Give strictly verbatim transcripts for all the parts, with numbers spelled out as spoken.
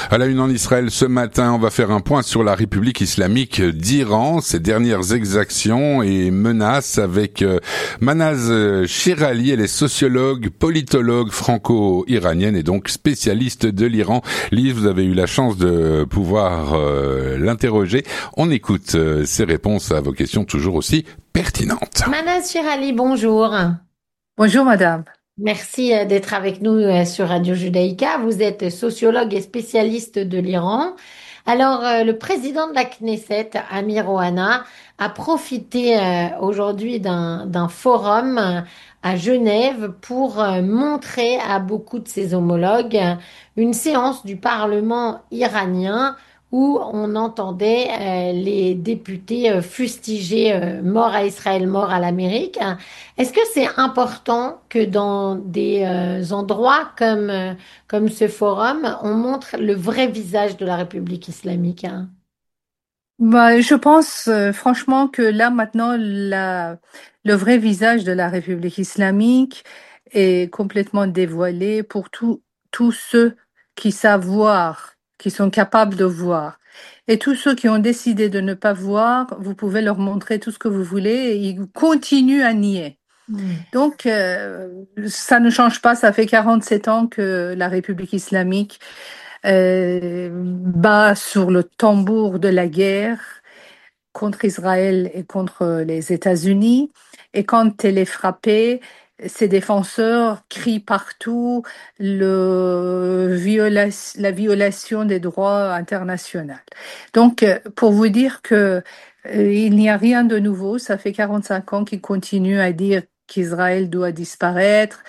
À la une en Israël ce matin, on va faire un point sur la République islamique d'Iran, ses dernières exactions et menaces avec euh, Manaz Shirali. Elle est sociologue, politologue franco-iranienne et donc spécialiste de l'Iran. Lise, vous avez eu la chance de pouvoir euh, l'interroger. On écoute euh, ses réponses à vos questions toujours aussi pertinentes. Manaz Shirali, bonjour. Bonjour madame. Merci euh, d'être avec nous euh, sur Radio Judaïka. Vous êtes sociologue et spécialiste de l'Iran. Alors, euh, le président de la Knesset, Amir Ohana, a profité euh, aujourd'hui d'un d'un forum euh, à Genève pour euh, montrer à beaucoup de ses homologues euh, une séance du Parlement iranien où on entendait euh, les députés euh, fustiger euh, mort à Israël, mort à l'Amérique. Est-ce que c'est important que dans des euh, endroits comme, euh, comme ce forum, on montre le vrai visage de la République islamique, hein? Bah, je pense euh, franchement que là maintenant la, le vrai visage de la République islamique est complètement dévoilé pour tous tous ceux qui savent voir, qui sont capables de voir. Et tous ceux qui ont décidé de ne pas voir, vous pouvez leur montrer tout ce que vous voulez et ils continuent à nier. Hmm. Donc, euh, ça ne change pas, ça fait quarante-sept ans que la République islamique euh, bat sur le tambour de la guerre contre Israël et contre les États-Unis. Et quand elle est frappée, ses défenseurs crient partout le viola la violation des droits internationaux. Donc, euh, pour vous dire que euh, il n'y a rien de nouveau, ça fait quarante-cinq ans qu'ils continuent à dire qu'Israël doit disparaître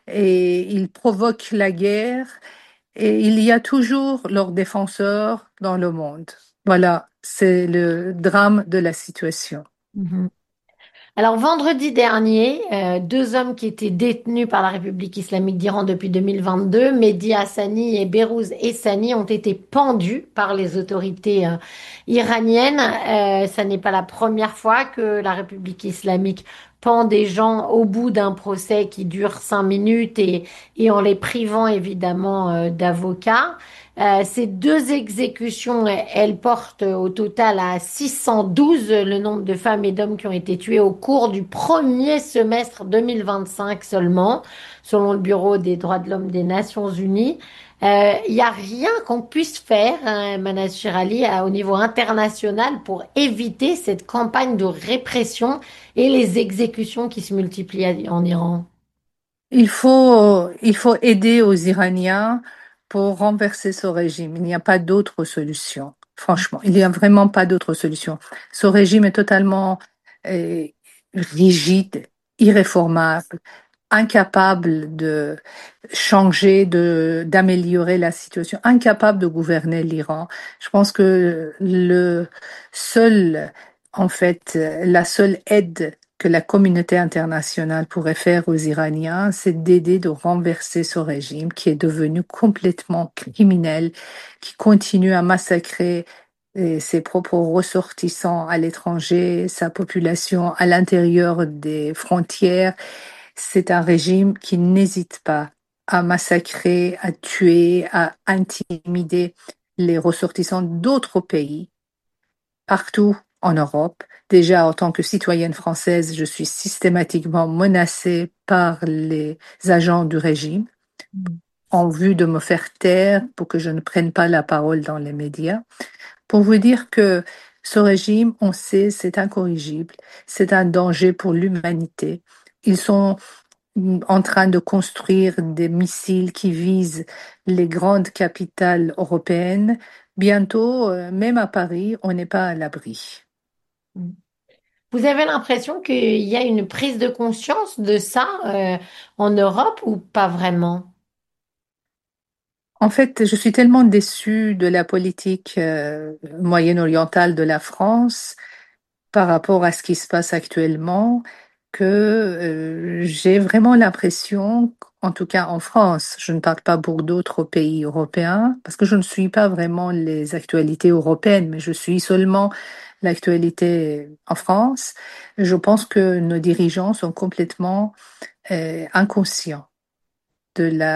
et ils provoquent la guerre et il y a toujours leurs défenseurs dans le monde. Voilà, c'est le drame de la situation. Mhm. Alors, vendredi dernier, euh, deux hommes qui étaient détenus par la République islamique d'Iran depuis deux mille vingt-deux, Mehdi Hassani et Behrouz Essani, ont été pendus par les autorités euh, iraniennes. Euh, ça n'est pas la première fois que la République islamique pend des gens au bout d'un procès qui dure cinq minutes et, et en les privant évidemment euh, d'avocats. Euh, ces deux exécutions, elles portent au total à six cent douze le nombre de femmes et d'hommes qui ont été tués au cours du premier semestre deux mille vingt-cinq seulement, selon le Bureau des droits de l'homme des Nations Unies. Euh, Il n'y a rien qu'on puisse faire, hein, Manaz Shirali, à- au niveau international pour éviter cette campagne de répression et les exécutions qui se multiplient en Iran. Il faut, il faut aider aux Iraniens pour renverser ce régime. Il n'y a pas d'autre solution. Franchement, il n'y a vraiment pas d'autre solution. Ce régime est totalement euh, rigide, irréformable, incapable de changer, de d'améliorer la situation, incapable de gouverner l'Iran. Je pense que le seul, en fait, la seule aide que la communauté internationale pourrait faire aux Iraniens, c'est d'aider de renverser ce régime qui est devenu complètement criminel, qui continue à massacrer euh, ses propres ressortissants à l'étranger, sa population à l'intérieur des frontières. C'est un régime qui n'hésite pas à massacrer, à tuer, à intimider les ressortissants d'autres pays, partout en Europe. Déjà, en tant que citoyenne française, je suis systématiquement menacée par les agents du régime en vue de me faire taire pour que je ne prenne pas la parole dans les médias. Pour vous dire que ce régime, on sait, c'est incorrigible, c'est un danger pour l'humanité. Ils sont en train de construire des missiles qui visent les grandes capitales européennes. Bientôt, euh, même à Paris, on n'est pas à l'abri. Vous avez l'impression qu'il y a une prise de conscience de ça euh, en Europe ou pas vraiment? En fait, je suis tellement déçue de la politique euh, moyen-orientale de la France par rapport à ce qui se passe actuellement que euh, j'ai vraiment l'impression, en tout cas en France, je ne parle pas pour d'autres pays européens, parce que je ne suis pas vraiment les actualités européennes, mais je suis seulement l'actualité en France. Je pense que nos dirigeants sont complètement euh, inconscients de la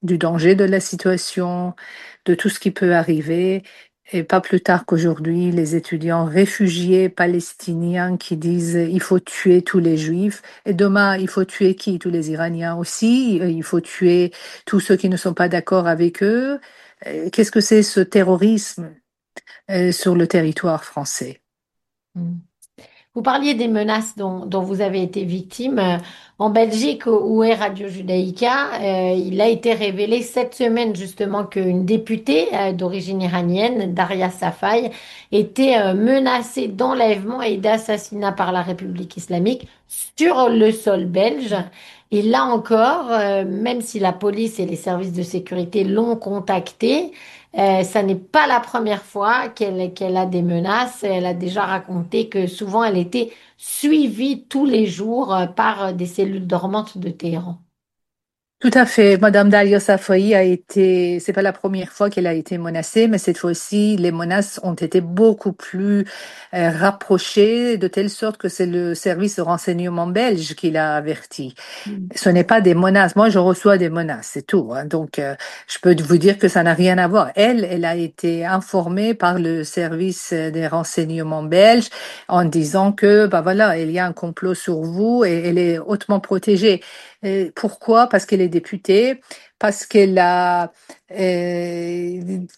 du danger de la situation, de tout ce qui peut arriver. Et pas plus tard qu'aujourd'hui, les étudiants réfugiés palestiniens qui disent il faut tuer tous les juifs. Et demain, il faut tuer qui? Tous les Iraniens aussi. Il faut tuer tous ceux qui ne sont pas d'accord avec eux. Euh, Qu'est-ce que c'est ce terrorisme euh, sur le territoire français? Mm. Vous parliez des menaces dont, dont vous avez été victime. Euh, En Belgique, où est Radio Judaïka, euh, il a été révélé cette semaine justement qu'une députée euh, d'origine iranienne, Daria Safai, était euh, menacée d'enlèvement et d'assassinat par la République islamique sur le sol belge. Et là encore, euh, même si la police et les services de sécurité l'ont contactée, euh, ça n'est pas la première fois qu'elle qu'elle a des menaces. Elle a déjà raconté que souvent elle était suivie tous les jours euh, par euh, des cellules dormantes de Téhéran. Tout à fait. Madame Dalia Safai a été, c'est pas la première fois qu'elle a été menacée, mais cette fois-ci, les menaces ont été beaucoup plus euh, rapprochées, de telle sorte que c'est le service de renseignement belge qui l'a averti. Mm. Ce n'est pas des menaces. Moi, je reçois des menaces, c'est tout, hein. Donc, euh, je peux vous dire que ça n'a rien à voir. Elle, elle a été informée par le service des renseignements belges en disant que, bah voilà, il y a un complot sur vous et elle est hautement protégée. Et pourquoi? Parce qu'elle est députée, parce qu'elle a euh,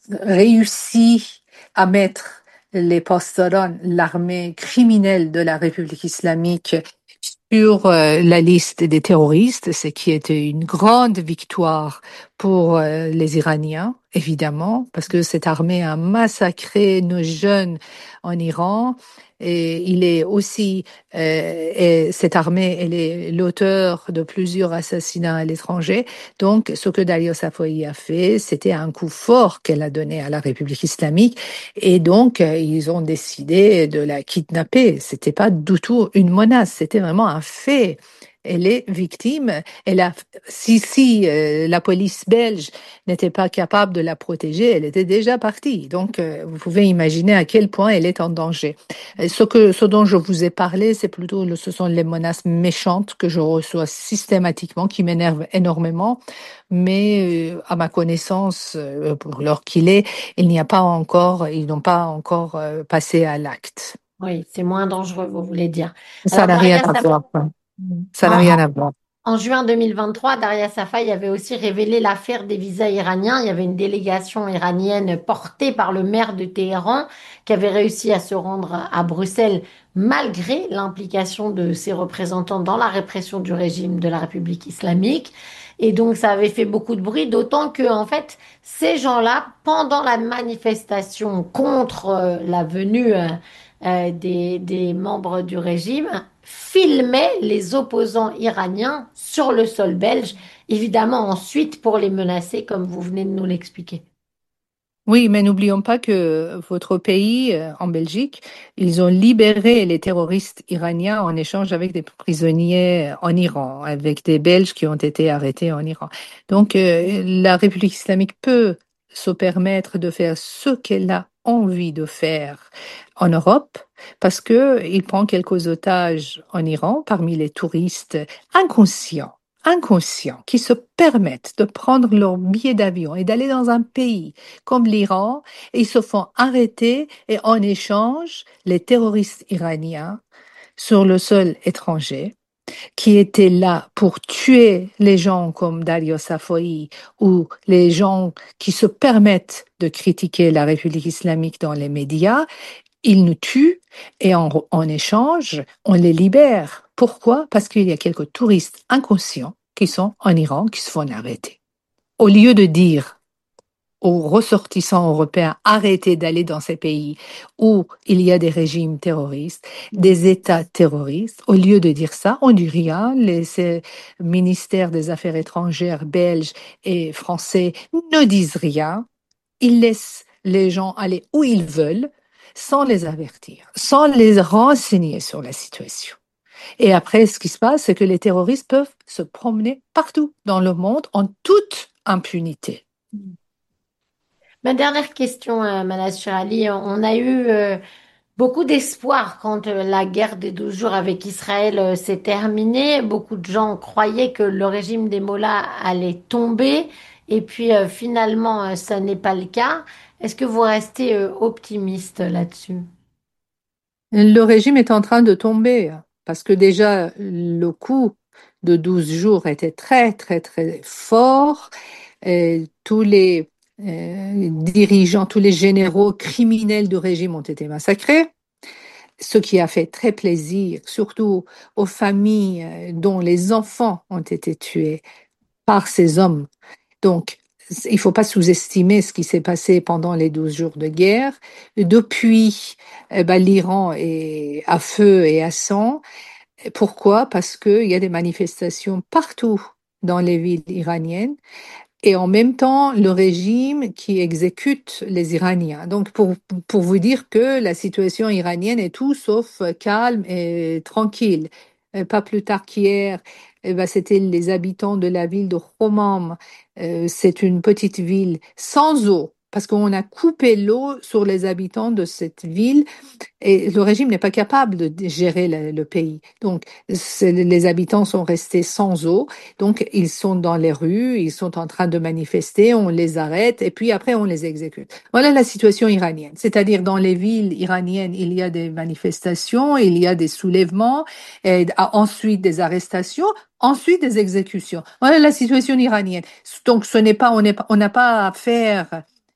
réussi à mettre les Pasdaran, l'armée criminelle de la République islamique, sur euh, la liste des terroristes, ce qui était une grande victoire pour euh, les Iraniens, évidemment, parce que cette armée a massacré nos jeunes en Iran. Et il est aussi, euh, et cette armée, elle est l'auteur de plusieurs assassinats à l'étranger. Donc, ce que Dalia Safoi a fait, c'était un coup fort qu'elle a donné à la République islamique. Et donc, euh, ils ont décidé de la kidnapper. C'était pas du tout une menace, c'était vraiment un fait. Elle est victime. Elle a, si si euh, la police belge n'était pas capable de la protéger, elle était déjà partie. Donc, euh, vous pouvez imaginer à quel point elle est en danger. Euh, Ce que, ce dont je vous ai parlé, c'est plutôt, le- ce sont les menaces méchantes que je reçois systématiquement, qui m'énervent énormément. Mais euh, à ma connaissance, euh, pour l'heure qu'il est, il n'y a pas encore, ils n'ont pas encore euh, passé à l'acte. Oui, c'est moins dangereux, vous voulez dire. Ça Alors, n'a rien Daria à Safai, voir. Ça n'a en, rien à voir. En juin deux mille vingt-trois, Daria Safai avait aussi révélé l'affaire des visas iraniens. Il y avait une délégation iranienne portée par le maire de Téhéran qui avait réussi à se rendre à Bruxelles malgré l'implication de ses représentants dans la répression du régime de la République islamique. Et donc ça avait fait beaucoup de bruit, d'autant que en fait ces gens-là, pendant la manifestation contre euh, la venue euh, euh, des, des membres du régime, filmait les opposants iraniens sur le sol belge, évidemment ensuite pour les menacer, comme vous venez de nous l'expliquer. Oui, mais n'oublions pas que votre pays, euh, en Belgique, ils ont libéré les terroristes iraniens en échange avec des prisonniers en Iran, avec des Belges qui ont été arrêtés en Iran. Donc, euh, la République islamique peut se permettre de faire ce qu'elle a envie de faire en Europe, parce que il prend quelques otages en Iran parmi les touristes inconscients inconscients qui se permettent de prendre leur billet d'avion et d'aller dans un pays comme l'Iran, et ils se font arrêter et en échange, les terroristes iraniens sur le sol étranger, qui étaient là pour tuer les gens comme Dario Safoi ou les gens qui se permettent de critiquer la République islamique dans les médias, ils nous tuent et en, en échange, on les libère. Pourquoi? Parce qu'il y a quelques touristes inconscients qui sont en Iran qui se font arrêter. Au lieu de dire aux ressortissants européens arrêtez d'aller dans ces pays où il y a des régimes terroristes, des États terroristes. Au lieu de dire ça, on dit rien. Les ces ministères des Affaires étrangères belges et français ne disent rien. Ils laissent les gens aller où ils veulent sans les avertir, sans les renseigner sur la situation. Et après, ce qui se passe, c'est que les terroristes peuvent se promener partout dans le monde en toute impunité. Ma dernière question, euh, Manas Chirali, on a eu euh, beaucoup d'espoir quand euh, la guerre des douze jours avec Israël euh, s'est terminée. Beaucoup de gens croyaient que le régime des Mollahs allait tomber Et puis euh, finalement, euh, ça n'est pas le cas. Est-ce que vous restez euh, optimiste là-dessus? Le régime est en train de tomber parce que déjà le coup de douze jours était très très très fort. Et tous les euh, dirigeants, tous les généraux criminels du régime ont été massacrés, ce qui a fait très plaisir, surtout aux familles euh, dont les enfants ont été tués par ces hommes. Donc, il ne faut pas sous-estimer ce qui s'est passé pendant les douze jours de guerre. Depuis, eh ben, l'Iran est à feu et à sang. Pourquoi? Parce qu'il y a des manifestations partout dans les villes iraniennes et en même temps le régime qui exécute les Iraniens. Donc, pour, pour vous dire que la situation iranienne est tout sauf calme et tranquille. Euh, Pas plus tard qu'hier, eh ben, c'était les habitants de la ville de Khomam. Euh, c'est une petite ville sans eau, parce qu'on a coupé l'eau sur les habitants de cette ville et le régime n'est pas capable de gérer le, le pays. Donc, c'est- les habitants sont restés sans eau. Donc, ils sont dans les rues, ils sont en train de manifester, on les arrête et puis après, on les exécute. Voilà la situation iranienne. C'est-à-dire, dans les villes iraniennes, il y a des manifestations, il y a des soulèvements, et a- ensuite des arrestations, ensuite des exécutions. Voilà la situation iranienne. Donc, ce n'est pas, on n'est pas, on n'a pas affaire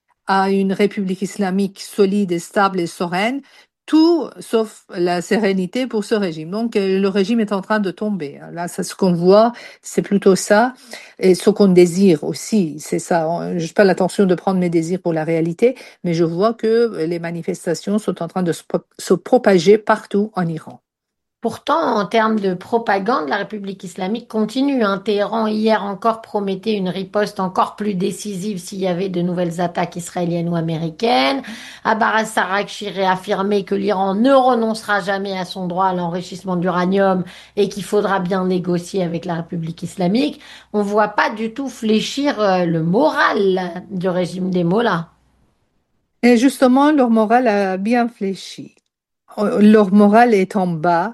à une république islamique solide et stable et sereine, tout sauf la sérénité pour ce régime. Donc, euh, le régime est en train de tomber. Là, c'est ce qu'on voit, c'est plutôt ça. Et ce qu'on désire aussi, c'est ça. Je n'ai pas l'intention de prendre mes désirs pour la réalité, mais je vois que les manifestations sont en train de se, pro- se propager partout en Iran. Pourtant, en termes de propagande, la République islamique continue, hein. Téhéran, hier encore, promettait une riposte encore plus décisive s'il y avait de nouvelles attaques israéliennes ou américaines. Abbas Araghchi réaffirmait que l'Iran ne renoncera jamais à son droit à l'enrichissement d'uranium et qu'il faudra bien négocier avec la République islamique. On voit pas du tout fléchir euh, le moral du régime des mollahs. Et justement, leur morale a bien fléchi. Leur morale est en bas.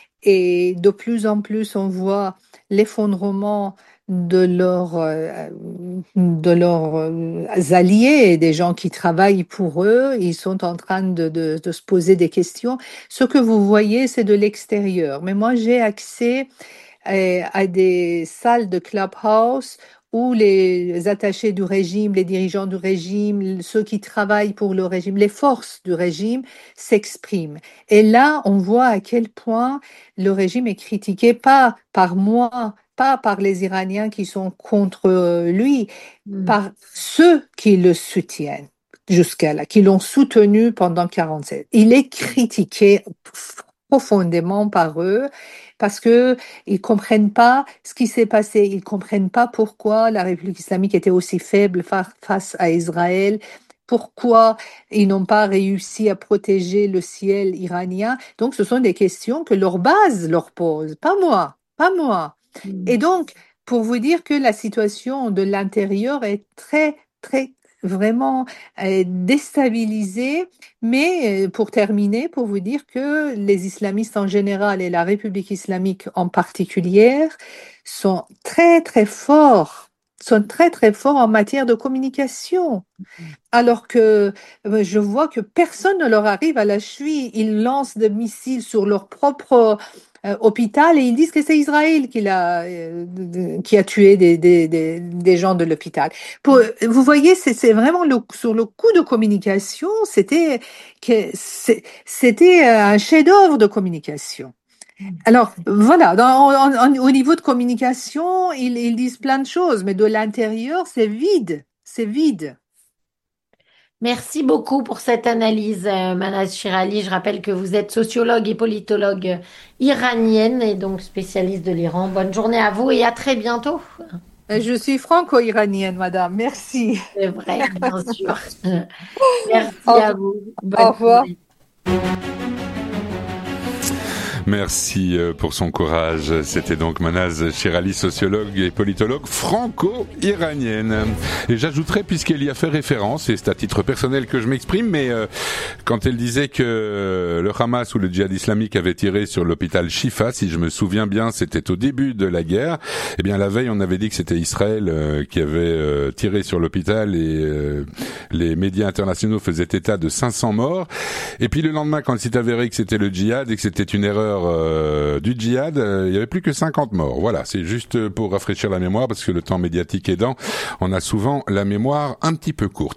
Et de plus en plus, on voit l'effondrement de leurs euh, de leurs euh, alliés, des gens qui travaillent pour eux. Ils sont en train de, de, de se poser des questions. Ce que vous voyez, c'est de l'extérieur. Mais moi, j'ai accès euh, à des salles de clubhouse où les attachés du régime, les dirigeants du régime, ceux qui travaillent pour le régime, les forces du régime s'expriment. Et là, on voit à quel point le régime est critiqué, pas par moi, pas par les Iraniens qui sont contre lui, Hmm. par ceux qui le soutiennent jusqu'à là, qui l'ont soutenu pendant quarante-sept. Il est critiqué profondément par eux parce que ils comprennent pas ce qui s'est passé, ils comprennent pas pourquoi la République islamique était aussi faible fa- face à Israël. Pourquoi ils n'ont pas réussi à protéger le ciel iranien? Donc, ce sont des questions que leur base leur pose, pas moi, pas moi. Et Hmm. donc, pour vous dire que la situation de l'intérieur est très, très, vraiment euh, déstabilisée. Mais euh, pour terminer, pour vous dire que les islamistes en général et la République islamique en particulier sont très, très forts, sont très, très forts en matière de communication. Alors que euh, je vois que personne ne leur arrive à la cheville. Ils lancent des missiles sur leur propre euh, hôpital et ils disent que c'est Israël qui a, euh, de- qui a tué des, des, des, des gens de l'hôpital. Pour- Vous voyez, c'est c'est vraiment le, sur le coup de communication, c'était que c'est- c'était euh, un chef-d'œuvre de communication. Alors voilà, dans- en- en- au niveau de communication, ils, ils disent plein de choses, mais de l'intérieur, c'est vide, c'est vide. Merci beaucoup pour cette analyse, euh, Manaz Shirali. Je rappelle que vous êtes sociologue et politologue euh, iranienne et donc spécialiste de l'Iran. Bonne journée à vous et à très bientôt. Je suis franco-iranienne, madame. Merci. C'est vrai, bien sûr. Merci Au, à vous. au Bonne revoir. journée. Merci pour son courage. C'était donc Manaz Shirali, sociologue et politologue franco-iranienne. Et j'ajouterais, puisqu'elle y a fait référence, et c'est à titre personnel que je m'exprime, mais euh, quand elle disait que le Hamas ou le djihad islamique avait tiré sur l'hôpital Shifa, si je me souviens bien, c'était au début de la guerre, eh bien la veille on avait dit que c'était Israël euh, qui avait euh, tiré sur l'hôpital et euh, les médias internationaux faisaient état de cinq cents morts. Et puis le lendemain, quand il s'est avéré que c'était le djihad et que c'était une erreur euh, du djihad, euh, il y avait plus que cinquante morts. Voilà, c'est juste pour rafraîchir la mémoire, parce que le temps médiatique aidant, on a souvent la mémoire un petit peu courte.